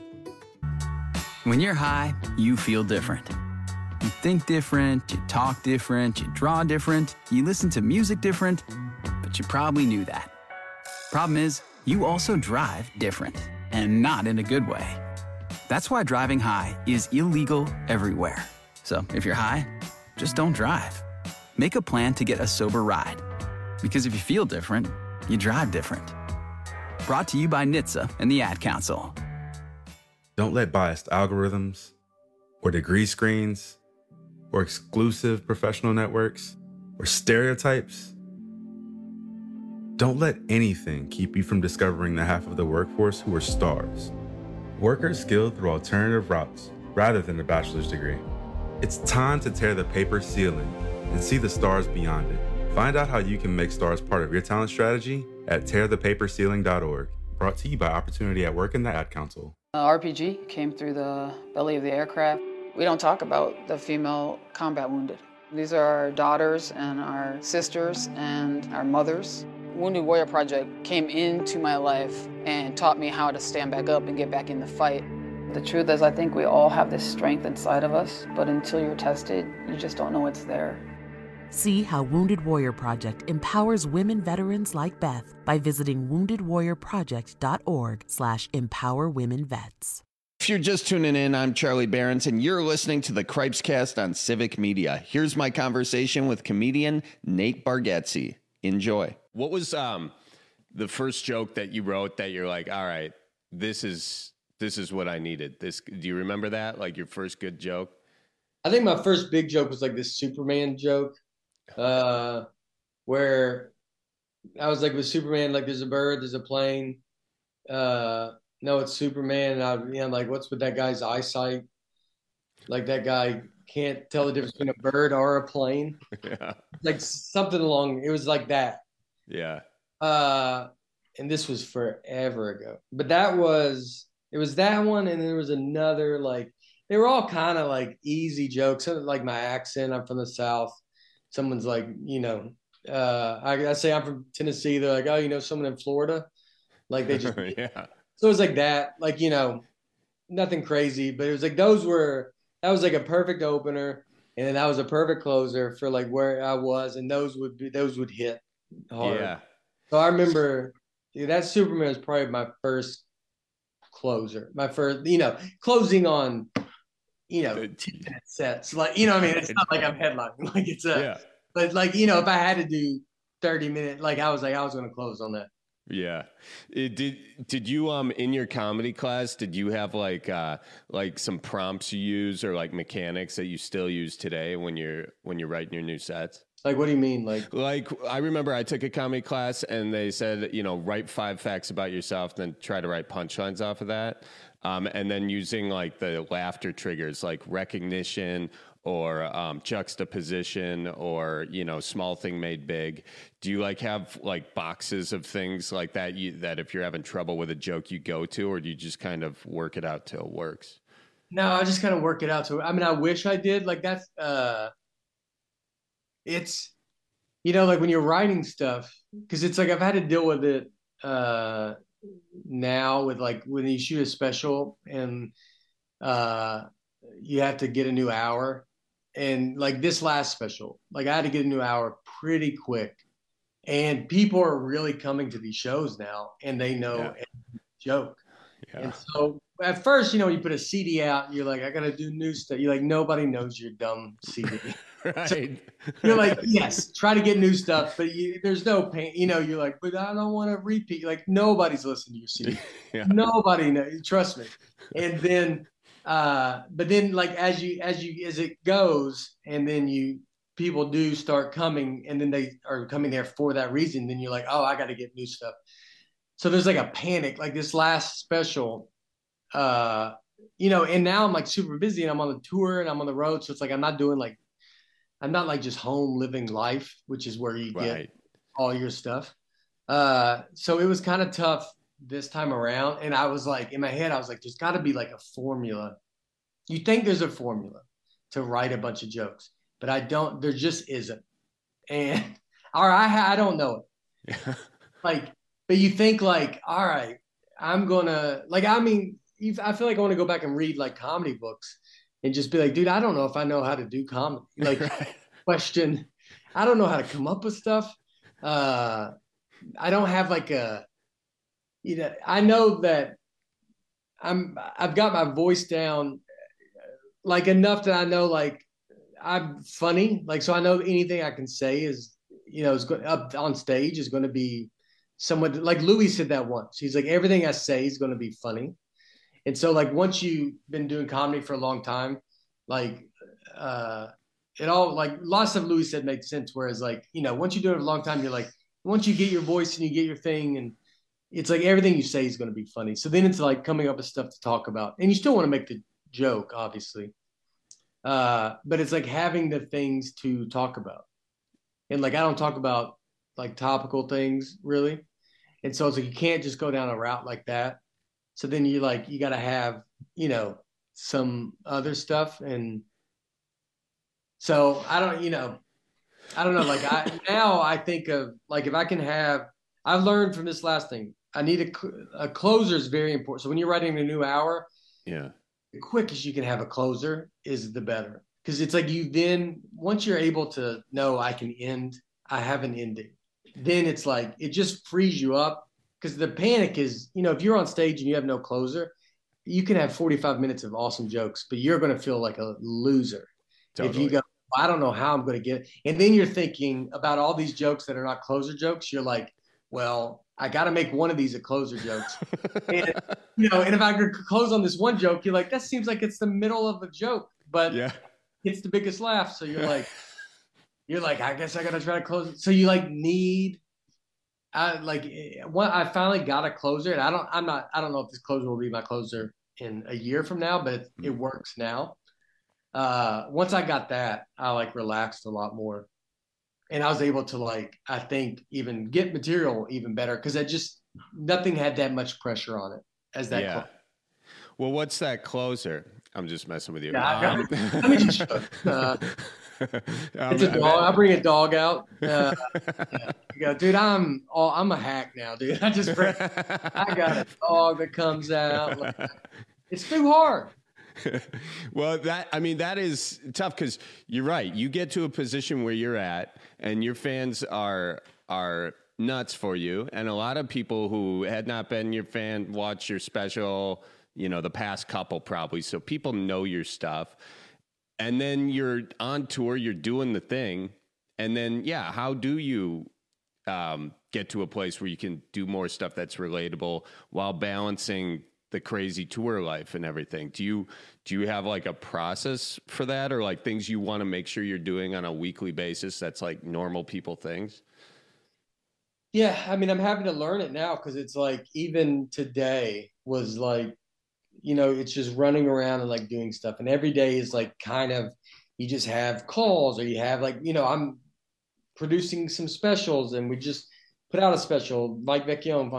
When you're high, you feel different. You think different, you talk different, you draw different, you listen to music different, but you probably knew that. Problem is, you also drive different, and not in a good way. That's why driving high is illegal everywhere. So if you're high, just don't drive. Make a plan to get a sober ride. Because if you feel different, you drive different. Brought to you by NHTSA and the Ad Council. Don't let biased algorithms or degree screens or exclusive professional networks or stereotypes. Don't let anything keep you from discovering the half of the workforce who are stars. Workers skilled through alternative routes rather than a bachelor's degree. It's time to tear the paper ceiling and see the stars beyond it. Find out how you can make stars part of your talent strategy at tearthepaperceiling.org. Brought to you by Opportunity at Work and the Ad Council. RPG came through the belly of the aircraft. We don't talk about the female combat wounded. These are our daughters and our sisters and our mothers. Wounded Warrior Project came into my life and taught me how to stand back up and get back in the fight. The truth is, I think we all have this strength inside of us, but until you're tested, you just don't know it's there. See how Wounded Warrior Project empowers women veterans like Beth by visiting woundedwarriorproject.org/empowerwomenvets. If you're just tuning in, I'm Charlie Behrens, and you're listening to the Cripes Cast on Civic Media. Here's my conversation with comedian Nate Bargatze. Enjoy. What was the first joke that you wrote that you're like, all right, this is what I needed? Do you remember that? Like your first good joke? I think my first big joke was like this Superman joke, where I was like with Superman, like there's a bird, there's a plane. No, it's Superman. And I'm like, what's with that guy's eyesight? Like that guy can't tell the difference between a bird or a plane. Yeah. Like something along, it was like that. Yeah. And this was forever ago. But it was that one, and there was another, like, they were all kind of like easy jokes. Like my accent, I'm from the South. Someone's like, I say I'm from Tennessee. They're like, oh, someone in Florida? Like they just, yeah. So it was like that, like, nothing crazy, but it was like that was like a perfect opener, and then that was a perfect closer for like where I was, and those would hit hard. Yeah. So I remember Dude, that Superman is probably my first closer. My first, closing on, 10-minute sets. Like, I mean, it's not like I'm headlining. Like but like, if I had to do 30-minute, like I was going to close on that. Yeah. Did you in your comedy class, did you have like some prompts you use or like mechanics that you still use today when you're writing your new sets? Like, what do you mean? Like I remember I took a comedy class and they said, write 5 facts about yourself, then try to write punchlines off of that. And then using like the laughter triggers like recognition or juxtaposition or, small thing made big. Do you like have like boxes of things like that that if you're having trouble with a joke you go to, or do you just kind of work it out till it works? No, I just kind of work it out. I mean, I wish I did. Like that's it's, like when you're writing stuff, because it's like I've had to deal with it now with like when you shoot a special and you have to get a new hour. And like this last special, like I had to get a new hour pretty quick. And people are really coming to these shows now and they know every joke. Yeah. And so at first, you put a CD out, you're like, I got to do new stuff. You're like, nobody knows your dumb CD. Right. So you're like, yes, try to get new stuff, but there's no pain. You're like, but I don't want to repeat. Like nobody's listening to your CD. Yeah. Nobody knows. Trust me. And then, but then like as it goes, and then people do start coming, and then they are coming there for that reason. Then you're like, oh, I got to get new stuff. So there's like a panic. Like this last special, and now I'm like super busy, and I'm on the tour, and I'm on the road. So it's like I'm not just home living life, which is where you get all your stuff. So it was kind of tough this time around. And I was like, in my head, I was like, there's got to be like a formula. You think there's a formula to write a bunch of jokes, but there just isn't. And, I don't know it. But you think like, all right, I'm going to, like, I mean, I feel like I want to go back and read like comedy books and just be like, dude, I don't know if I know how to do comedy. Like, question, I don't know how to come up with stuff. I don't have like I know that I've got my voice down like enough that I know like I'm funny. Like, so I know anything I can say is, is up on stage is going to be somewhat like Louis said that once. He's like, everything I say is going to be funny. And so like, once you've been doing comedy for a long time, like, it all like lots of Louis said makes sense. Whereas like, once you do it for a long time, you're like, once you get your voice and you get your thing, and it's like everything you say is going to be funny. So then it's like coming up with stuff to talk about, and you still want to make the joke, obviously. But it's like having the things to talk about. And like, I don't talk about like topical things really. And so it's like, you can't just go down a route like that. So then you got to have, some other stuff. And so I don't know. Like I think of like, if I can I've learned from this last thing, I need a closer is very important. So when you're writing a new hour, the quickest you can have a closer is the better. Cause it's like once you're able to know I have an ending, then it's like, it just frees you up. Cause the panic is, if you're on stage and you have no closer, you can have 45 minutes of awesome jokes, but you're going to feel like a loser. Totally. If you go, I don't know how I'm going to get it. And then you're thinking about all these jokes that are not closer jokes. You're like, well, I got to make one of these a closer jokes. And, and if I could close on this one joke, you're like, that seems like it's the middle of a joke, but it's the biggest laugh. So you're like, I guess I got to try to close it. So you like I finally got a closer, and I don't know if this closer will be my closer in a year from now, but it works now. Once I got that, I like relaxed a lot more, and I was able to like, I think even get material even better. Cause nothing had that much pressure on it as that. Yeah. Well, what's that closer? I'm just messing with you. Yeah, let me just it's a dog. I bring a dog out. You go, dude, I'm a hack now, dude. I got a dog that comes out. Like, it's too hard. Well, that is tough because you're right. You get to a position where you're at, and your fans are nuts for you. And a lot of people who had not been your fan watch your special, you know, the past couple probably. So people know your stuff. And then you're on tour, you're doing the thing. And then, yeah, how do you get to a place where you can do more stuff that's relatable while balancing the crazy tour life and everything? Do you have like a process for that, or like things you want to make sure you're doing on a weekly basis that's like normal people things? Yeah, I mean, I'm happy to learn it now because it's like even today was like, you know, it's just running around and like doing stuff. And every day is like kind of, you just have calls, or you have like, you know, I'm producing some specials, and we just put out a special, Mike Vecchione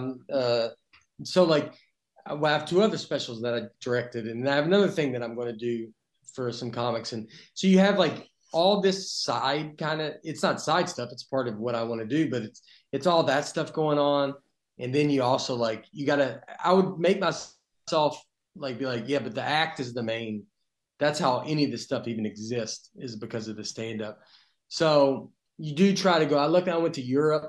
so like I have 2 other specials that I directed, and I have another thing that I'm going to do for some comics. And so you have like all this side kind of, it's not side stuff, it's part of what I want to do, but it's all that stuff going on. And then you also like, I would make myself like be like, yeah, but the act is the main, that's how any of this stuff even exists, is because of the stand-up. So you do try to go, I went to Europe.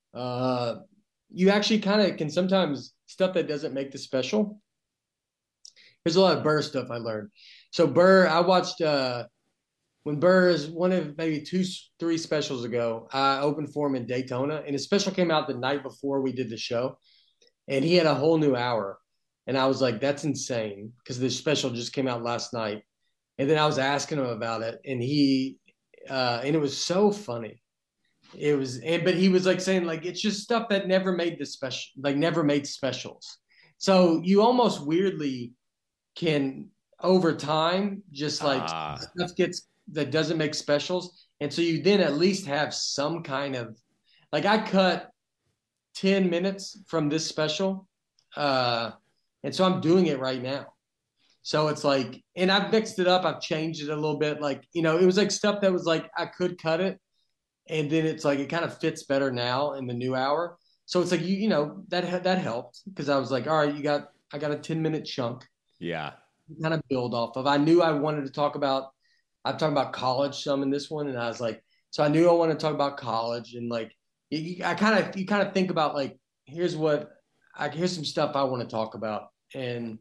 You actually kind of can sometimes, stuff that doesn't make the special. There's a lot of Burr stuff I learned. So Burr, I watched, when Burr is one of maybe 2-3 specials ago, I opened for him in Daytona, and his special came out the night before we did the show, and he had a whole new hour. And I was like, that's insane, because the special just came out last night. And then I was asking him about it, and and it was so funny. But he was like saying like, it's just stuff that never made the special, like never made specials. So you almost weirdly can over time, just like stuff that doesn't make specials. And so you then at least have some kind of, like I cut 10 minutes from this special. And so I'm doing it right now. So it's like, and I've mixed it up. I've changed it a little bit. Like, you know, it was like stuff that was like, I could cut it. And then it's like, it kind of fits better now in the new hour. So it's like, you know, that helped, because I was like, all right, I got a 10-minute chunk. Yeah. Kind of build off of. I knew I wanted to talk about, I'm talking about college some in this one. And I was like, so I knew I wanted to talk about college, and like, you kind of think about like, here's some stuff I want to talk about. And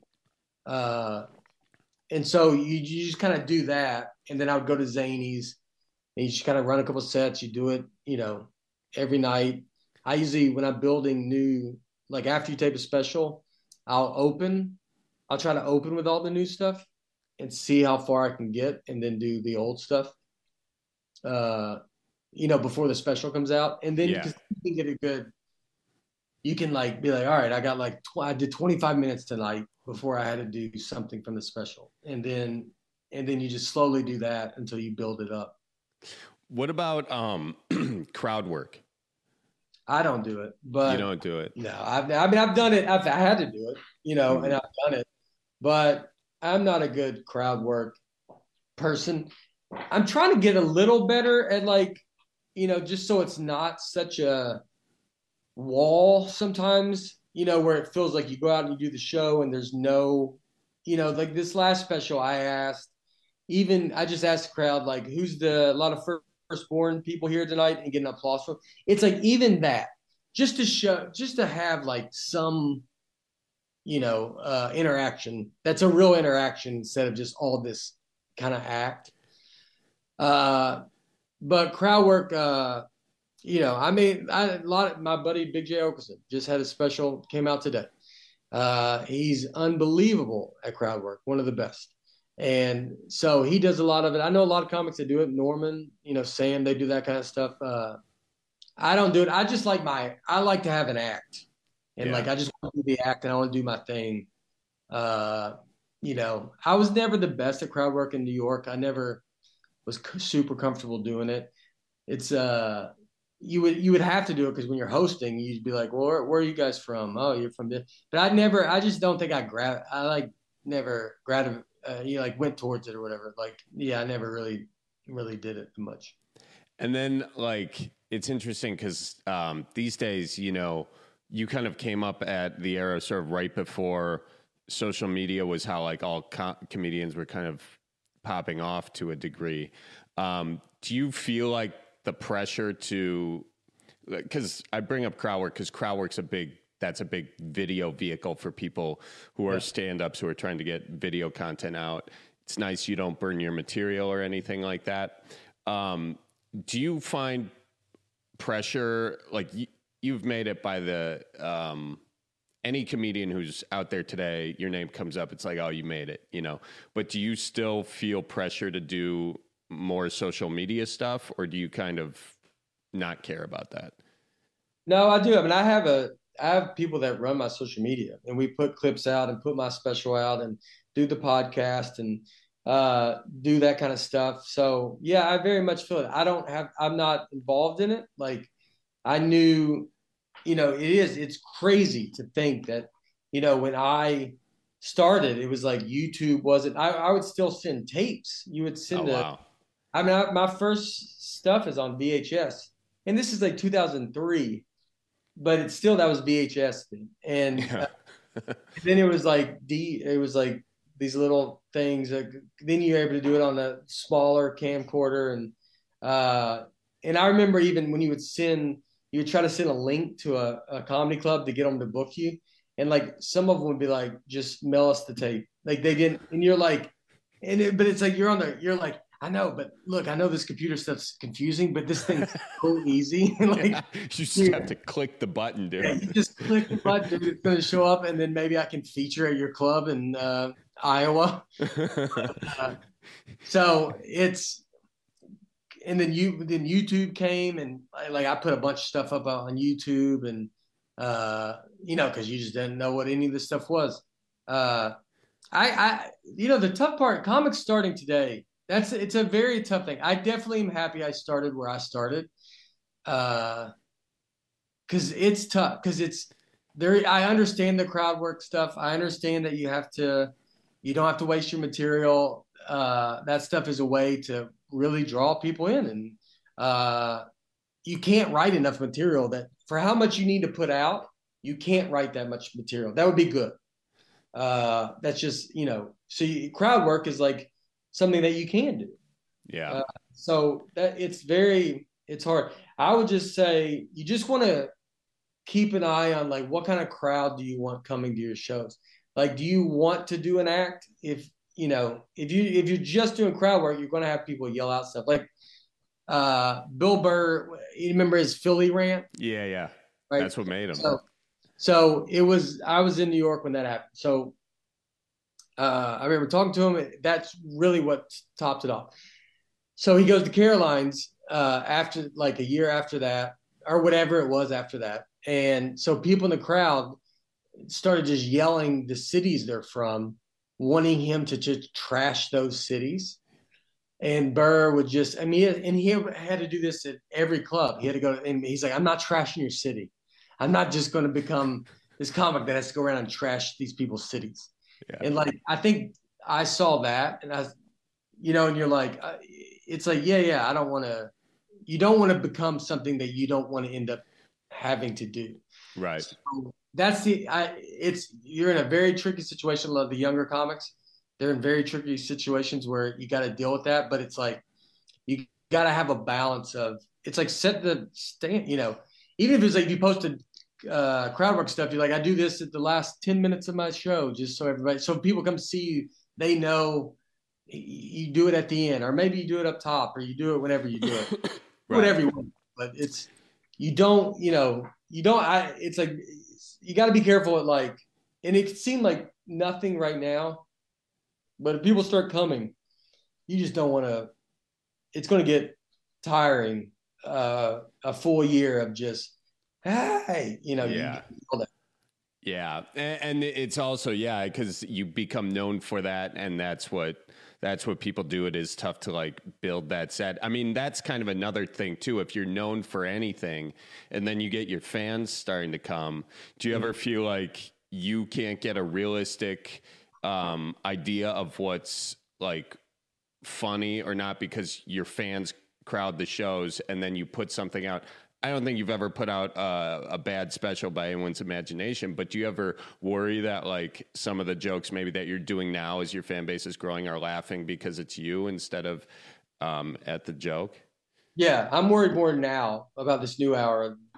so you just kind of do that. And then I would go to Zanies, and you just kind of run a couple sets. You do it, you know, every night. I usually, when I'm building new, like after you tape a special, I'll try to open with all the new stuff and see how far I can get, and then do the old stuff, you know, before the special comes out. And then you can get it good. You can like be like, all right, I got like, I did 25 minutes tonight before I had to do something from the special. And then you just slowly do that until you build it up. What about crowd work? I don't do it, but you don't do it. No, I've done it. I had to do it, you know, and I've done it, but I'm not a good crowd work person. I'm trying to get a little better at like, you know, just so it's not such a wall sometimes, you know, where it feels like you go out and you do the show and there's no, you know, like this last special I just asked the crowd, like, who's a lot of firstborn people here tonight, and get an applause for. It's like even that, just to have like some, you know, interaction. That's a real interaction instead of just all this kind of act. But crowd work, you know, I mean, my buddy Big J Okerson just had a special, came out today. He's unbelievable at crowd work, one of the best. And so he does a lot of it. I know a lot of comics that do it. Norman, you know, Sam, they do that kind of stuff. I don't do it. I just like I like to have an act. And like, I just want to do the act, and I want to do my thing. You know, I was never the best at crowd work in New York. I never was super comfortable doing it. It's, you would have to do it, because when you're hosting, you'd be like, well, where are you guys from? Oh, you're from this. But I just don't think you know, like went towards it or whatever. Like, yeah, I never really did it much. And then like, it's interesting because these days, you know, you kind of came up at the era sort of right before social media was how like all comedians were kind of popping off to a degree. Do you feel like the pressure to because I bring up Crowdwork because Crowdwork's that's a big video vehicle for people who are stand-ups who are trying to get video content out. It's nice you don't burn your material or anything like that. Do you find pressure, like you've made it by the any comedian who's out there today, your name comes up, it's like, oh, you made it, you know. But do you still feel pressure to do more social media stuff, or do you kind of not care about that? No, I do. I mean, I have people that run my social media, and we put clips out and put my special out and do the podcast and do that kind of stuff. So yeah, I very much feel it. I'm not involved in it. Like I knew, you know, it's crazy to think that, you know, when I started, it was like YouTube wasn't, I would still send tapes. You would send wow. I mean, my first stuff is on VHS, and this is like 2003, but it's still, that was VHS thing. And then it was like these little things. Then you're able to do it on a smaller camcorder. And I remember even when you would try to send a link to a comedy club to get them to book you. And like, some of them would be like, just mail us the tape. Like they didn't, and you're like, but it's like, you're like, I know, but look, I know this computer stuff's confusing, but this thing's so easy. Like, you just have to click the button, dude. Yeah, you just click the button, dude, it's going to show up, and then maybe I can feature at your club in Iowa. So it's, and then YouTube came, and like I put a bunch of stuff up on YouTube, and you know, because you just didn't know what any of this stuff was. You know, the tough part, comics starting today, it's a very tough thing. I definitely am happy I started where I started, because it's tough. Because it's there. I understand the crowd work stuff. I understand that you don't have to waste your material. That stuff is a way to really draw people in, and you can't write enough material that for how much you need to put out, you can't write that much material. That would be good. That's just, you know, so crowd work is like something that you can do. Yeah. So that it's hard. I would just say you just want to keep an eye on like, what kind of crowd do you want coming to your shows? Like, do you want to do an act? If you're just doing crowd work, you're going to have people yell out stuff like Bill Burr. You remember his Philly rant? Yeah. Right? That's what made him. So I was in New York when that happened. So I remember talking to him. That's really what topped it off. So he goes to Caroline's after like a year after that, or whatever it was after that. And so people in the crowd started just yelling the cities they're from, wanting him to just trash those cities. And Burr would just, I mean, and he had to do this at every club. He had to go, and he's like, I'm not trashing your city. I'm not just going to become this comic that has to go around and trash these people's cities. Yeah. And like, I think I saw that, and and you're like, it's like, yeah, I don't want to, you don't want to become something that you don't want to end up having to do. Right. So that's you're in a very tricky situation. A lot of the younger comics, they're in very tricky situations where you got to deal with that. But it's like, you got to have a balance of, it's like set the stand, you know, even if it's like you posted crowd work stuff, you're like, I do this at the last 10 minutes of my show, just so people come see you, they know you do it at the end, or maybe you do it up top, or you do it whenever you do it, right. Whatever you want. But it's, it's like, you got to be careful at like, and it could seem like nothing right now, but if people start coming, you just don't want to, it's going to get tiring, a full year of just, hey, yeah. Yeah. And it's also, because you become known for that. And that's what people do. It is tough to like build that set. I mean, that's kind of another thing too. If you're known for anything and then you get your fans starting to come, do you ever feel like you can't get a realistic idea of what's like funny or not because your fans crowd the shows and then you put something out? I don't think you've ever put out a bad special by anyone's imagination, but do you ever worry that like some of the jokes maybe that you're doing now as your fan base is growing are laughing because it's you instead of at the joke? Yeah, I'm worried more now about this new hour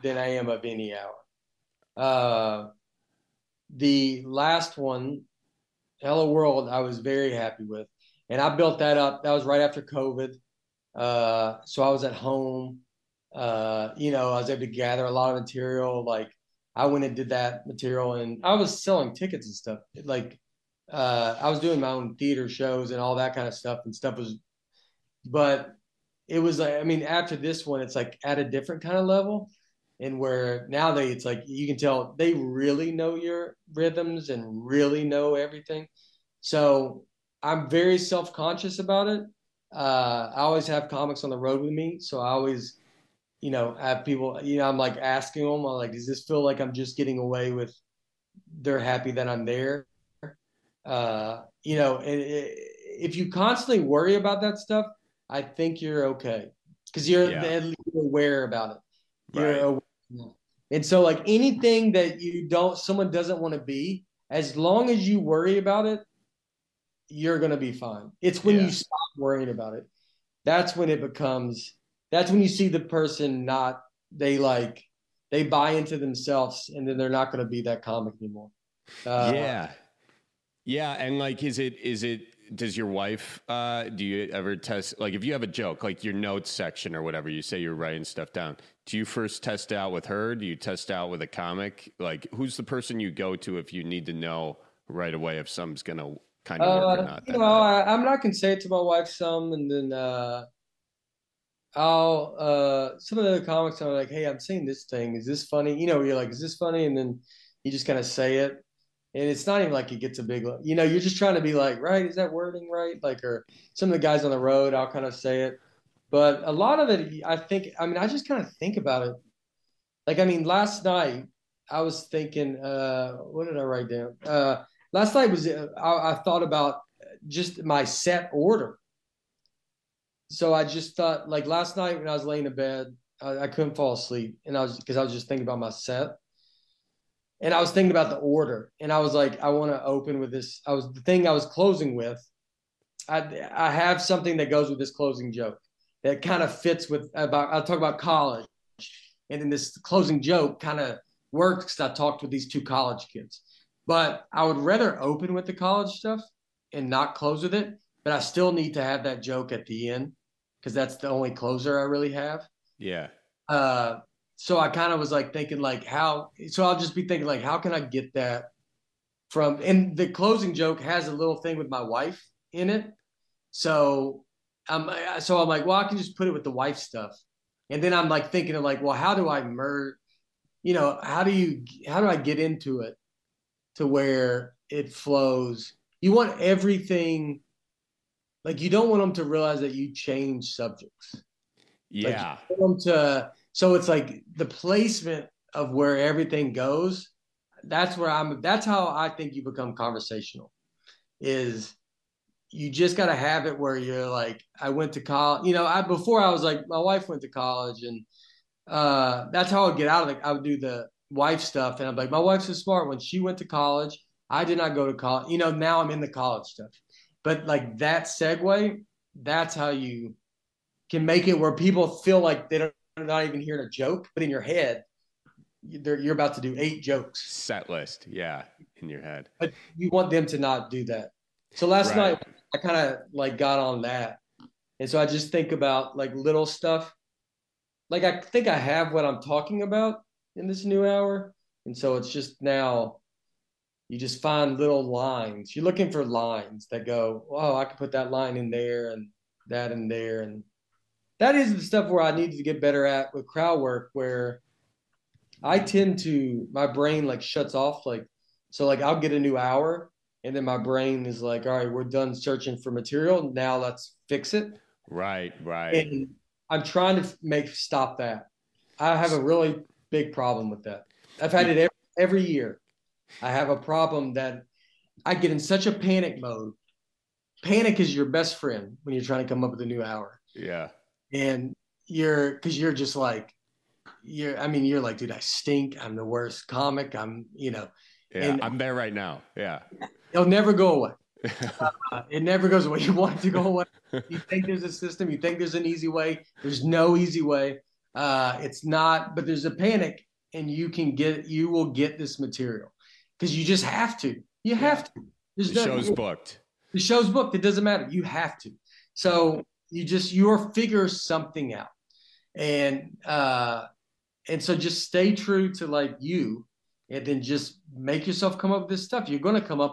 than I am of any hour. The last one, Hello World, I was very happy with. And I built that up. That was right after COVID. So I was at home. I was able to gather a lot of material. Like I went and did that material, and I was selling tickets and stuff. Like I was doing my own theater shows and all that kind of stuff, but it was like, I mean, after this one, it's like at a different kind of level, and where now it's like, you can tell they really know your rhythms and really know everything. So I'm very self-conscious about it. I always have comics on the road with me. So I always, have people, I'm like asking them, I'm like, does this feel like I'm just getting away with, they're happy that I'm there? And if you constantly worry about that stuff, I think you're okay. Cause you're at least aware about it. You're aware. And so like anything that someone doesn't want to be, as long as you worry about it, you're going to be fine. It's when you stop worrying about it. That's when you see the person they buy into themselves, and then they're not going to be that comic anymore. Yeah. And like, does your wife, do you ever test, like if you have a joke, like your notes section or whatever, you say you're writing stuff down. Do you first test it out with her? Do you test it out with a comic? Like who's the person you go to if you need to know right away if something's going to kind of work or not? I'm not going to say it to my wife some, and then some of the other comics are like, hey, I'm saying this thing. Is this funny? You're like, is this funny? And then you just kind of say it. And it's not even like it gets a big, you're just trying to be like, right, is that wording right? Like, or some of the guys on the road, I'll kind of say it. But a lot of it, I just kind of think about it. Like, last night I was thinking, what did I write down? Last night I thought about just my set order. So I just thought, like last night when I was laying in bed, I couldn't fall asleep. And because I was just thinking about my set. And I was thinking about the order, and I was like, I want to open with this. The thing I was closing with. I have something that goes with this closing joke that kind of fits I'll talk about college, and then this closing joke kind of works because I talked with these two college kids. But I would rather open with the college stuff and not close with it. But I still need to have that joke at the end because that's the only closer I really have. Yeah. So I kind of was like thinking like I'll just be thinking like, how can I get that and the closing joke has a little thing with my wife in it. So I'm like, well, I can just put it with the wife stuff. And then I'm like thinking of like, well, how do I merge, how do I get into it to where it flows? You want everything, like you don't want them to realize that you change subjects. Yeah. Like, you want them so it's like the placement of where everything goes. That's how I think you become conversational, is you just got to have it where you're like, I went to college, before I was like, my wife went to college, and that's how I would get out of it. I would do the wife stuff. And I'm like, my wife's so smart. When she went to college, I did not go to college. Now I'm in the college stuff, but like that segue, that's how you can make it where people feel like they're not even hearing a joke, but in your head, you're about to do 8 jokes. Set list. Yeah. In your head. But you want them to not do that. So last night I kind of like got on that. And so I just think about like little stuff. Like I think I have what I'm talking about in this new hour. And so it's just now you just find little lines. You're looking for lines that go, oh, I can put that line in there and that in there. And that is the stuff where I need to get better at with crowd work, where I tend to, my brain like shuts off. Like, so like I'll get a new hour and then my brain is like, all right, we're done searching for material. Now let's fix it. Right. And I'm trying to stop that. I have a really big problem with that. I've had it every year. I have a problem that I get in such a panic mode. Panic is your best friend when you're trying to come up with a new hour. Yeah. And you're just like, you're like, dude, I stink. I'm the worst comic. Yeah, I'm there right now. Yeah. It'll never go away. It never goes away. You want it to go away. You think there's a system. You think there's an easy way. There's no easy way. It's not, but there's a panic, and you will get this material because you just have to. You have to. The show's booked. The show's booked. It doesn't matter. You have to. So you'll figure something out. And so just stay true to like you, and then just make yourself come up with this stuff. You're going to come up